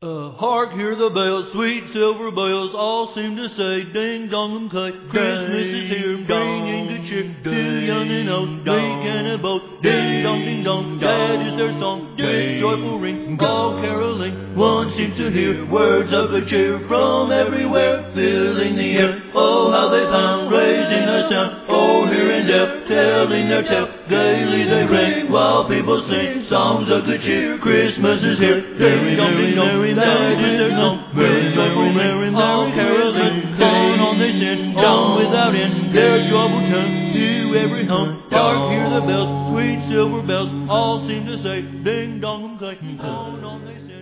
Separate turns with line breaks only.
Hark, hear the bells, sweet silver bells, all seem to say, ding dong and clay. Christmas is here, bringing good cheer to young and old, meek and a bold. Ding dong, that is their song, with joyful ring, all caroling. One seems to hear words of good cheer from everywhere, filling the air. Oh, how they pound, raising their sound. Oh, hear and deaf, telling their tale. Gaily they ring while people sing songs of good cheer. Christmas is here. Ding dong, that is their song. With joyful ring, all caroling. On they sing, down without end. Their trouble turns to every home. Hark, hear the bells, sweet silver bells, all seem to say, ding dong and clay. On they sing.